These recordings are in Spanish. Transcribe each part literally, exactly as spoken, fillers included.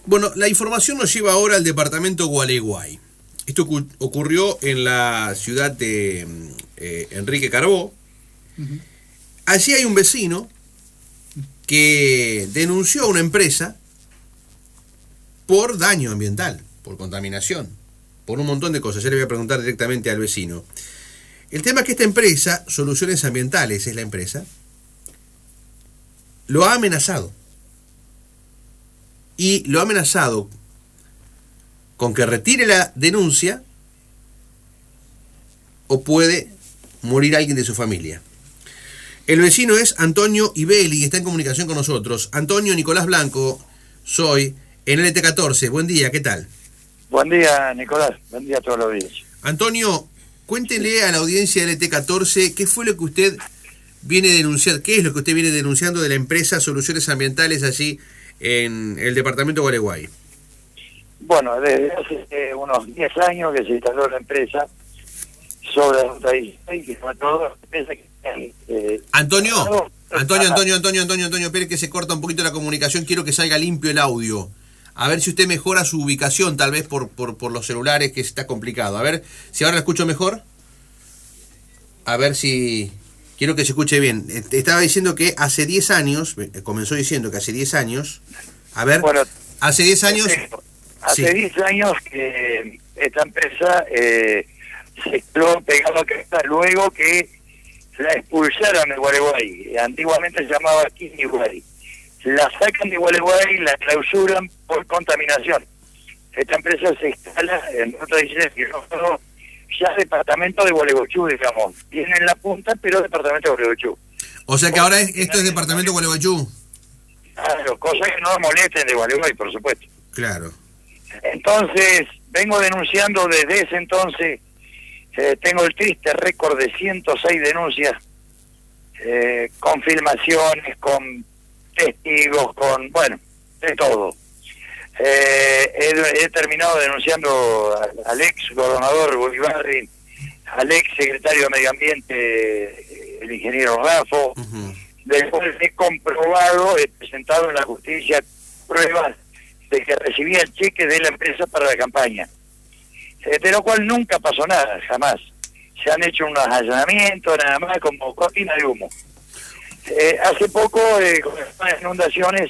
Bueno, la información nos lleva ahora al departamento Gualeguay. Esto ocurrió en la ciudad de eh, Enrique Carbó. Uh-huh. Allí hay un vecino que denunció a una empresa por daño ambiental, por contaminación, por un montón de cosas. Yo le voy a preguntar directamente al vecino. El tema es que esta empresa, Soluciones Ambientales es la empresa, lo ha amenazado. Y lo ha amenazado con que retire la denuncia o puede morir alguien de su familia. El vecino es Antonio Ibeli y está en comunicación con nosotros. Antonio, Nicolás Blanco, soy en L T catorce. Buen día, ¿qué tal? Buen día, Nicolás. Buen día a todos los días. Antonio, cuéntele a la audiencia de L T catorce qué fue lo que usted viene denunciando, qué es lo que usted viene denunciando de la empresa Soluciones Ambientales allí en el departamento de Gualeguay. Bueno, desde hace eh, unos diez años que se instaló la empresa sobre la ruta dieciséis, que fue toda la empresa que... Eh, Antonio, Antonio, Antonio, Antonio, Antonio, Antonio, espere que se corta un poquito la comunicación, quiero que salga limpio el audio. A ver si usted mejora su ubicación, tal vez por, por, por los celulares, que está complicado. A ver si ahora la escucho mejor. A ver si... Quiero que se escuche bien. Estaba diciendo que hace diez años, comenzó diciendo que hace diez años, a ver, bueno, hace diez años... Hace diez sí. años que esta empresa eh, se quedó pegado a Cresta luego que la expulsaron de Gualeguay. Antiguamente se llamaba Quiniguay. La sacan de Gualeguay y la clausuran por contaminación. Esta empresa se instala en otra dieciséis, que no, ya departamento de Gualeguaychú, digamos. Tiene en la punta, pero departamento de Gualeguaychú. O sea que ahora es, esto es departamento de Gualeguaychú. Claro, cosas que no nos molesten de Gualeguay, por supuesto. Claro. Entonces, vengo denunciando desde ese entonces, eh, tengo el triste récord de ciento seis denuncias, eh, con filmaciones, con testigos, con, bueno, de todo. Eh, he, he terminado denunciando al, al ex gobernador Bolivarri, al ex secretario de Medio Ambiente, el ingeniero Rafo, uh-huh. Del cual he comprobado, he presentado en la justicia pruebas de que recibía el cheque de la empresa para la campaña, eh, de lo cual nunca pasó nada, jamás. Se han hecho unos allanamientos, nada más, como cortina de humo. Eh, hace poco, eh, con las inundaciones,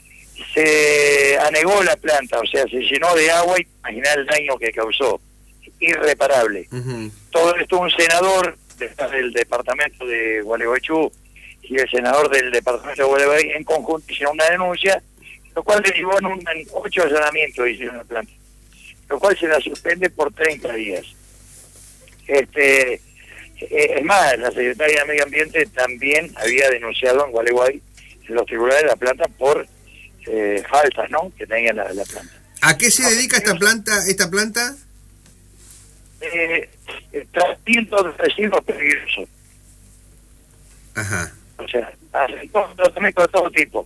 se anegó la planta, o sea, se llenó de agua y imaginá el daño que causó, irreparable. Uh-huh. Todo esto un senador del departamento de Gualeguaychú y el senador del departamento de Gualeguay en conjunto hicieron una denuncia, lo cual derivó en, un, en ocho allanamientos hicieron la planta, lo cual se la suspende por treinta días. Este, eh, es más, la secretaria de Medio Ambiente también había denunciado en Gualeguay, en los tribunales de la planta, por eh, faltas, ¿no?, que tenía la, la planta. ¿A qué se dedica esta planta? esta planta? Eh, tratamiento de residuos peligrosos. Ajá. O sea, hace todo, tratamiento de todo tipo.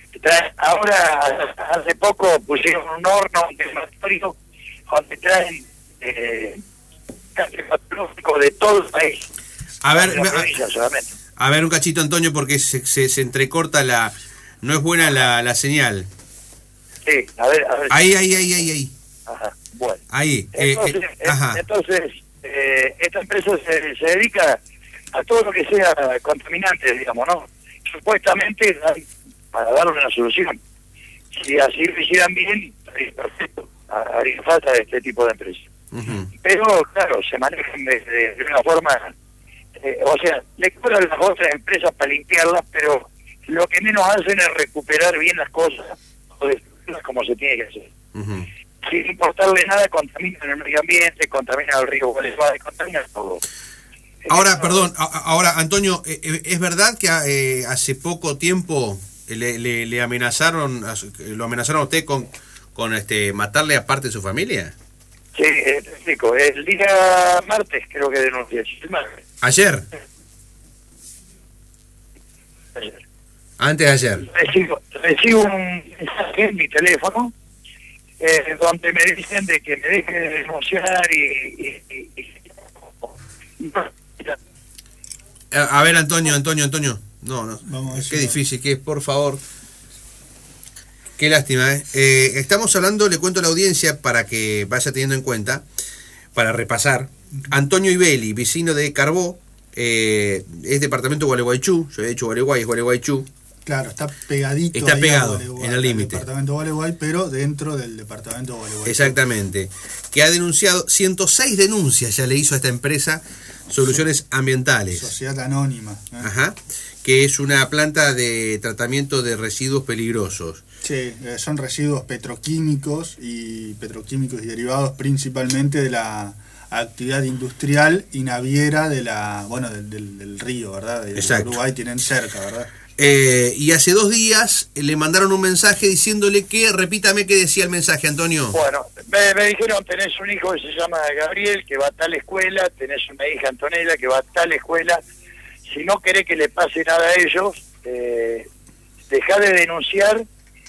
Ahora, hace poco pusieron un horno, un crematorio, donde traen eh, patológico de todo el país. A ver, a, a ver un cachito, Antonio, porque se, se, se entrecorta la... No es buena la, la señal. Sí, a ver, a ver. Ahí, ahí, ahí, ahí, ahí. Ajá, bueno. Ahí. Entonces, eh, eh, ajá. entonces eh, esta empresa se, se dedica a todo lo que sea contaminante, digamos, ¿no? Supuestamente para darle una solución. Si así lo hicieran bien, perfecto. Haría falta de este tipo de empresas. Uh-huh. Pero, claro, se manejan de, de, de una forma... Eh, o sea, le cobran las otras empresas para limpiarlas, pero lo que menos hacen es recuperar bien las cosas o destruirlas como se tiene que hacer. Uh-huh. Sin importarle nada, contaminan el medio ambiente, contaminan el río Gualeguay, contaminan todo. Ahora, perdón, ahora, Antonio, ¿es verdad que eh, hace poco tiempo le, le, le amenazaron, lo amenazaron a usted con, con este matarle a parte de su familia? Sí, eh, te explico. El día martes creo que denuncié. ¿Ayer? Ayer. Antes de ayer. Recibo, recibo un mensaje en mi teléfono eh, donde me dicen de que me deje de denunciar y... y, y, y... A ver, Antonio, Antonio, Antonio. No, no. Vamos a Qué difícil que es, por favor. Qué lástima, ¿eh? Eh, estamos hablando, le cuento a la audiencia para que vaya teniendo en cuenta, para repasar. Antonio Ibeli, vecino de Carbó, eh, es departamento Gualeguaychú, yo he dicho Gualeguay, es Gualeguaychú. Claro, está pegadito. Está pegado, Gualeguay, en el límite. Departamento Gualeguay, pero dentro del departamento Gualeguay. Exactamente. Que ha denunciado, ciento seis denuncias ya le hizo a esta empresa, Soluciones Ambientales. Sociedad Anónima. ¿eh? Ajá. Que es una planta de tratamiento de residuos peligrosos. Sí, eh, son residuos petroquímicos y petroquímicos y derivados principalmente de la actividad industrial y naviera de la, bueno, del, del, del río, ¿verdad? De Exacto. Uruguay tienen cerca, ¿verdad? Eh, y hace dos días le mandaron un mensaje diciéndole que, repítame qué decía el mensaje, Antonio. Bueno, me, me dijeron, tenés un hijo que se llama Gabriel, que va a tal escuela, tenés una hija Antonella que va a tal escuela, si no querés que le pase nada a ellos, eh, dejá de denunciar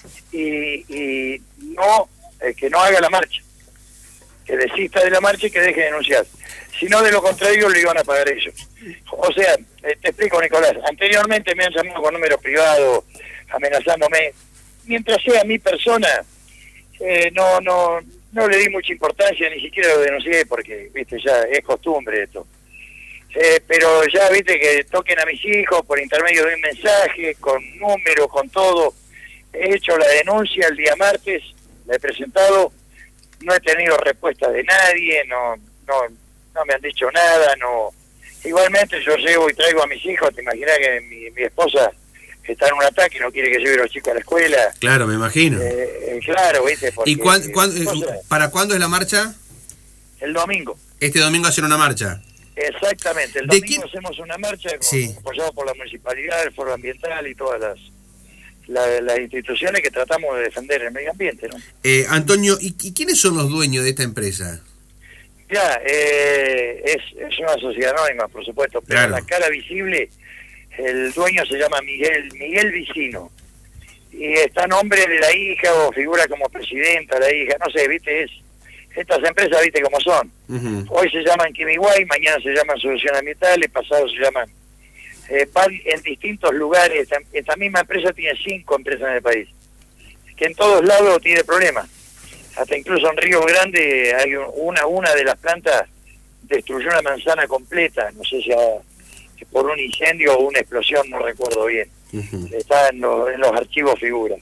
y, y no eh, que no haga la marcha, que desista de la marcha y que deje de denunciar. Si no, de lo contrario, lo iban a pagar ellos. O sea, eh, te explico, Nicolás, anteriormente me han llamado con números privados, amenazándome. Mientras sea mi persona, eh, no no no le di mucha importancia, ni siquiera lo denuncié, porque, viste, ya es costumbre esto. Eh, pero ya, viste, que toquen a mis hijos por intermedio de un mensaje, con números, con todo. He hecho la denuncia el día martes, la he presentado, no he tenido respuesta de nadie, no no no me han dicho nada, no. Igualmente yo llevo y traigo a mis hijos, te imaginas que mi, mi esposa está en un ataque y no quiere que lleve a los chicos a la escuela. Claro, me imagino. Eh, eh, claro, viste. Porque, ¿Y cuán, cuán, eh, cosa, para cuándo es la marcha? El domingo. Este domingo hacen una marcha. Exactamente, el ¿De domingo quién? hacemos una marcha con, Sí. apoyado por la municipalidad, el Foro Ambiental y todas las la, las instituciones que tratamos de defender el medio ambiente, ¿no? Eh, Antonio, ¿y, ¿y quiénes son los dueños de esta empresa? Ya, eh, es, es una sociedad anónima, por supuesto, pero Claro. la cara visible, el dueño se llama Miguel Miguel Vicino, y está a nombre de la hija o figura como presidenta la hija, no sé, viste, es estas empresas, viste cómo son. Uh-huh. Hoy se llaman Quimiguay, mañana se llaman Soluciones Ambientales, pasado se llaman... Eh, van en distintos lugares, esta, esta misma empresa tiene cinco empresas en el país, que en todos lados tiene problemas. Hasta incluso en Río Grande hay un, una una de las plantas destruyó una manzana completa, no sé si, a, si por un incendio o una explosión, no recuerdo bien. Uh-huh. Está en, lo, en los archivos figura.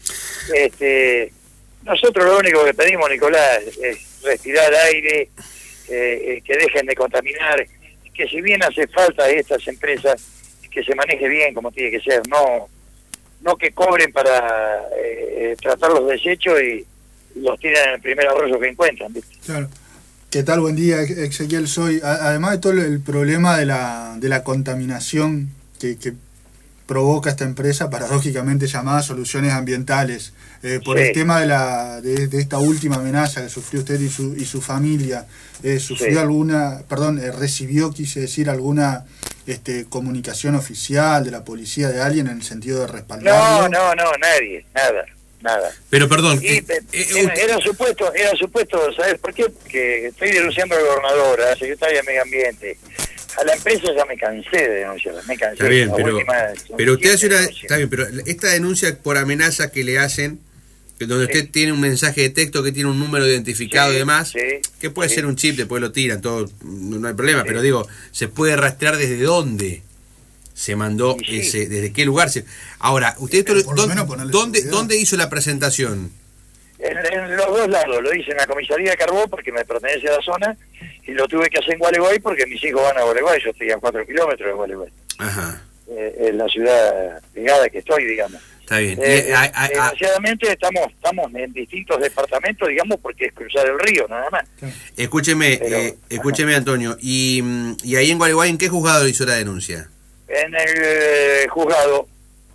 Este, nosotros lo único que pedimos, Nicolás, es respirar aire, eh, que dejen de contaminar, que si bien hace falta a estas empresas, que se maneje bien como tiene que ser, no no que cobren para eh, tratar los desechos y los tiran en el primer arroyo que encuentran, ¿viste? Claro. ¿Qué tal? Buen día, Ezequiel. Soy, a, además de todo el problema de la, de la contaminación que, que provoca esta empresa, paradójicamente llamada Soluciones Ambientales, eh, por sí. el tema de, la, de, de esta última amenaza que sufrió usted y su, y su familia, eh, ¿sufrió sí. alguna, perdón, eh, recibió, quise decir, alguna este, comunicación oficial de la policía, de alguien en el sentido de respaldarlo? No, no, no, nadie, nada. Nada. Pero perdón, y, eh, eh, era, era supuesto, era supuesto, ¿sabes por qué? Que estoy denunciando al gobernador, a la secretaria de Medio Ambiente. A la empresa ya me cansé de denunciar, me cansé. Está bien, pero, última, pero usted hace una, está bien, pero esta denuncia por amenaza que le hacen, donde sí. usted tiene un mensaje de texto que tiene un número identificado sí, y demás, sí, que puede sí. ser un chip, después lo tiran, todo, no hay problema, sí. pero digo, se puede rastrear desde dónde se mandó sí. ese, desde qué lugar se... Ahora, usted esto, ¿dónde, ¿dónde, ¿dónde hizo la presentación? En, en los dos lados, lo hice en la comisaría de Carbó porque me pertenece a la zona, y lo tuve que hacer en Gualeguay porque mis hijos van a Gualeguay, yo estoy a cuatro kilómetros de Gualeguay. Ajá. Eh, es la ciudad pegada que estoy, digamos. Está bien. Eh, eh, a, a, desgraciadamente estamos estamos en distintos departamentos, digamos, porque es cruzar el río, nada más. Escúcheme, Pero, eh, escúcheme Antonio, y, y ahí en Gualeguay, ¿en qué juzgado hizo la denuncia? En el eh, juzgado,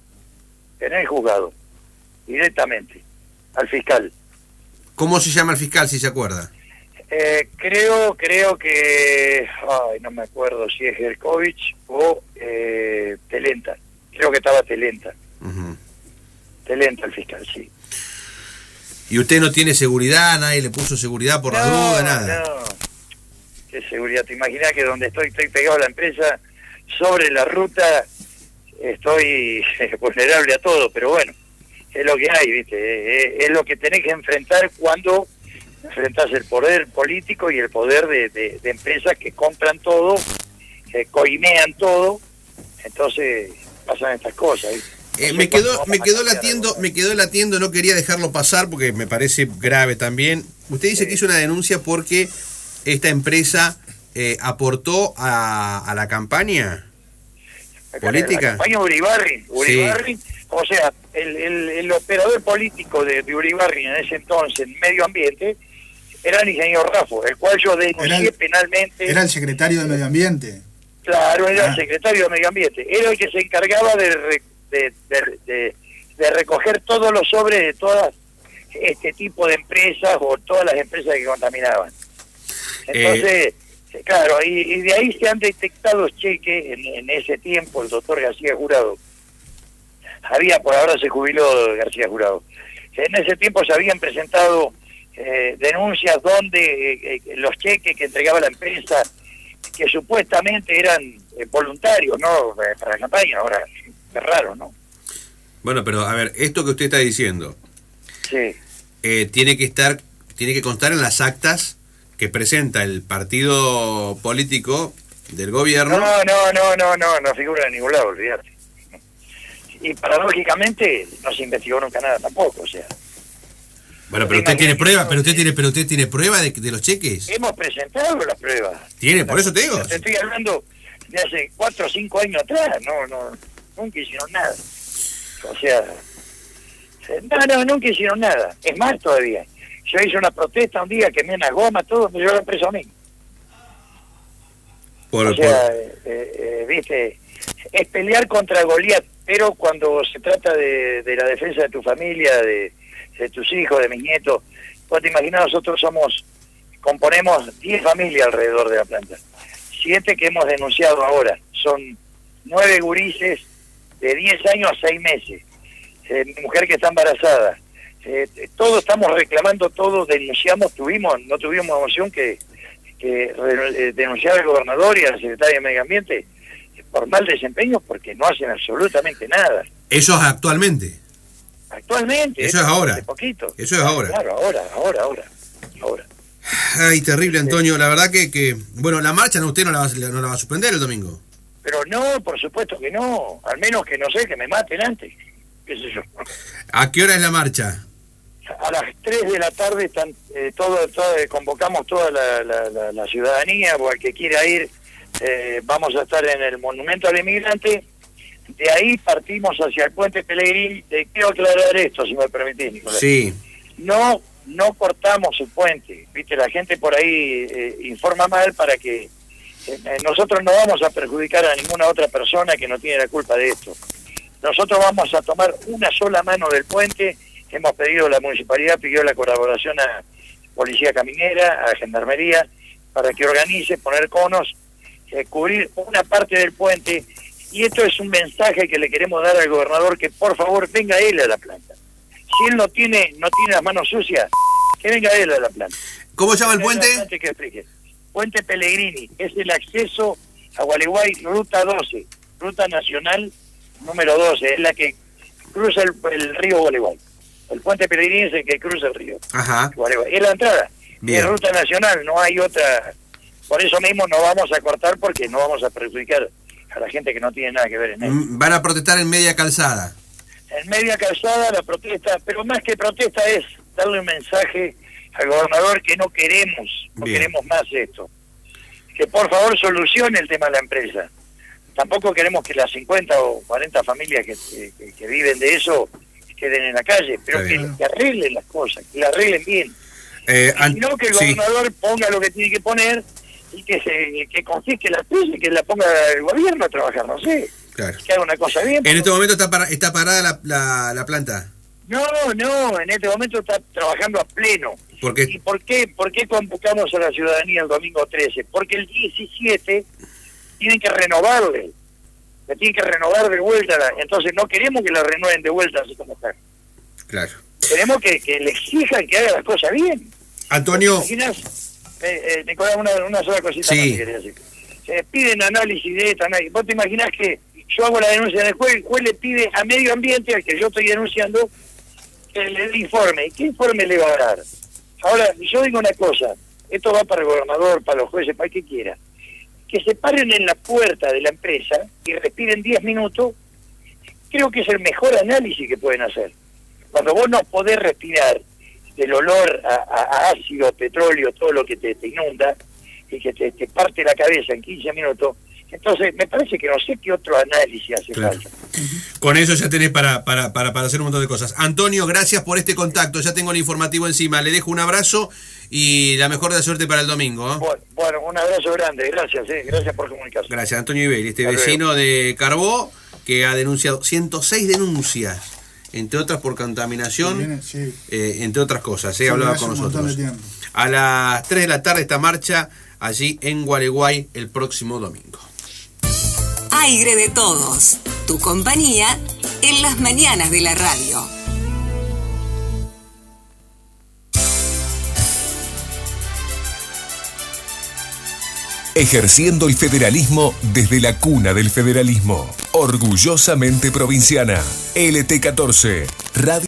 en el juzgado, directamente, al fiscal. ¿Cómo se llama el fiscal, si se acuerda? Eh, creo, creo que, ay, no me acuerdo si es Gerkovich o eh, Telenta. Creo que estaba Telenta. Uh-huh. Telenta el fiscal, sí. ¿Y usted no tiene seguridad? ¿Nadie le puso seguridad por no, la duda? Nada. No, ¿qué seguridad? ¿Te imaginas que donde estoy, estoy pegado a la empresa, sobre la ruta, estoy vulnerable a todo? Pero bueno, es lo que hay, ¿viste? Es, es lo que tenés que enfrentar cuando enfrentás el poder político y el poder de, de, de empresas que compran todo, que coimean todo, entonces pasan estas cosas, ¿viste? Eh, me quedó, me quedó latiendo, me quedó latiendo, no quería dejarlo pasar porque me parece grave también. Usted dice sí. que hizo una denuncia porque esta empresa eh, aportó a, a la campaña la, política. La campaña Uribarri, Uribarri, sí. O sea, el, el, el operador político de, de Uribarri en ese entonces, en medio ambiente, era el ingeniero Raffo, el cual yo denuncié era el, penalmente. Era el secretario de Medio Ambiente. Claro, era ah. el secretario de Medio Ambiente. Era el que se encargaba de, de, de, de, de recoger todos los sobres de todas este tipo de empresas o todas las empresas que contaminaban. Entonces, eh. claro, y, y de ahí se han detectado cheques en, en ese tiempo. El doctor García Jurado había, por ahora se jubiló García Jurado, en ese tiempo se habían presentado eh, denuncias donde eh, eh, los cheques que entregaba la empresa, que supuestamente eran eh, voluntarios, ¿no? Para la campaña. Ahora, es raro, ¿no? Bueno, pero a ver, esto que usted está diciendo, sí. eh, tiene que estar, tiene que constar en las actas que presenta el partido político del gobierno. No, no, no, no, no, no figura en ningún lado, olvídate. Y paradójicamente no se investigó nunca nada tampoco, o sea. Bueno, pero usted tiene prueba, pero usted tiene, pero usted tiene prueba de, de los cheques. Hemos presentado las pruebas. Tiene, por eso te digo. Te estoy hablando de hace cuatro o cinco años atrás, no, no, nunca hicieron nada. O sea, no, no, nunca hicieron nada. Es más todavía. Yo hice una protesta un día, quemé una goma, todo, me llevaron preso a mí. Por, o sea, por... eh, eh, viste, es pelear contra Goliat, pero cuando se trata de, de la defensa de tu familia, de, de tus hijos, de mis nietos, vos te imaginás, nosotros somos, componemos diez familias alrededor de la planta. Siete que hemos denunciado ahora. Son nueve gurises de diez años a seis meses. Eh, mi mujer que está embarazada. Eh, todos estamos reclamando, todos denunciamos, tuvimos, no tuvimos opción que, que eh, denunciar al gobernador y al secretario de Medio Ambiente por mal desempeño, porque no hacen absolutamente nada. Eso es actualmente. Actualmente. Eso es ahora. De poquito. Eso es ahora. Claro, ahora, ahora, ahora, ahora. Ay, terrible, Antonio. La verdad que, que bueno, la marcha no, usted no la, va, no la va a suspender el domingo. Pero no, por supuesto que no. Al menos que, no sé, que me maten antes. ¿Qué sé yo? ¿A qué hora es la marcha? A las tres de la tarde están eh, todo, todo, eh, convocamos toda la, la, la, la ciudadanía, o al que quiera ir, eh, vamos a estar en el Monumento al Inmigrante. De ahí partimos hacia el Puente Pellegrini. Te quiero aclarar esto, si me permitís, Nicolás. Sí. No, no cortamos el puente. Viste, la gente por ahí eh, informa mal para que eh, nosotros no vamos a perjudicar a ninguna otra persona que no tiene la culpa de esto. Nosotros vamos a tomar una sola mano del puente. Hemos pedido, la municipalidad pidió la colaboración a Policía Caminera, a Gendarmería, para que organice, poner conos, eh, cubrir una parte del puente. Y esto es un mensaje que le queremos dar al gobernador, que por favor venga él a la planta. Si él no tiene no tiene las manos sucias, que venga él a la planta. ¿Cómo se llama el puente? Que explique. Puente Pellegrini, es el acceso a Gualeguay, ruta doce, ruta nacional número doce, es la que cruza el, el río Gualeguay. El Puente Pellegrini es el que cruza el río. Ajá. Gualeguay. Es la entrada. Bien. Es ruta nacional, no hay otra. Por eso mismo no vamos a cortar, porque no vamos a perjudicar a la gente que no tiene nada que ver en eso. Van a protestar en media calzada. En media calzada la protesta, pero más que protesta es darle un mensaje al gobernador que no queremos, no Bien. queremos más esto. Que por favor solucione el tema de la empresa. Tampoco queremos que las cincuenta o cuarenta familias que, que, que viven de eso queden en la calle, pero que, que arreglen las cosas, que la arreglen bien. Eh, y no que el sí. gobernador ponga lo que tiene que poner y que se que confisque la empresa y que la ponga el gobierno a trabajar, no sé. Claro. Que haga una cosa bien. En este momento está, para, está parada la, la, la planta. No, no, en este momento está trabajando a pleno. ¿Por qué? ¿Y por qué, por qué convocamos a la ciudadanía el domingo trece? Porque el diecisiete tienen que renovarle. La tienen que renovar de vuelta. Entonces no queremos que la renueven de vuelta así como está. Claro. Queremos que, que le exijan que haga las cosas bien. Antonio. ¿Te imaginas? Eh, eh, Nicolás, una, una sola cosita Sí. más que quería decir. Se piden análisis de esta, análisis. ¿Vos te imaginás que yo hago la denuncia en el juez, el juez le pide a Medio Ambiente, al que yo estoy denunciando, que le dé informe. ¿Qué informe le va a dar? Ahora, yo digo una cosa, esto va para el gobernador, para los jueces, para el que quiera. Que se paren en la puerta de la empresa y respiren diez minutos, creo que es el mejor análisis que pueden hacer. Cuando vos no podés respirar del olor a, a, a ácido, petróleo, todo lo que te, te inunda, y que te, te parte la cabeza en quince minutos, entonces me parece que no sé qué otro análisis hace claro. falta. Con eso ya tenés para, para, para, para hacer un montón de cosas. Antonio, gracias por este contacto, ya tengo el informativo encima, le dejo un abrazo y la mejor de la suerte para el domingo. ¿eh? Bueno, bueno, un abrazo grande, gracias, eh, gracias por comunicarse. Gracias, Antonio Iberi, este Hasta vecino luego. de Carbó, que ha denunciado ciento seis denuncias, entre otras por contaminación, Viene, sí. eh, entre otras cosas, Sí, eh, hablaba hace con un montón nosotros. de tiempo. A las tres de la tarde esta marcha allí en Gualeguay el próximo domingo. Aire de todos, tu compañía en las mañanas de la radio. Ejerciendo el federalismo desde la cuna del federalismo. Orgullosamente provinciana. L T catorce, Radio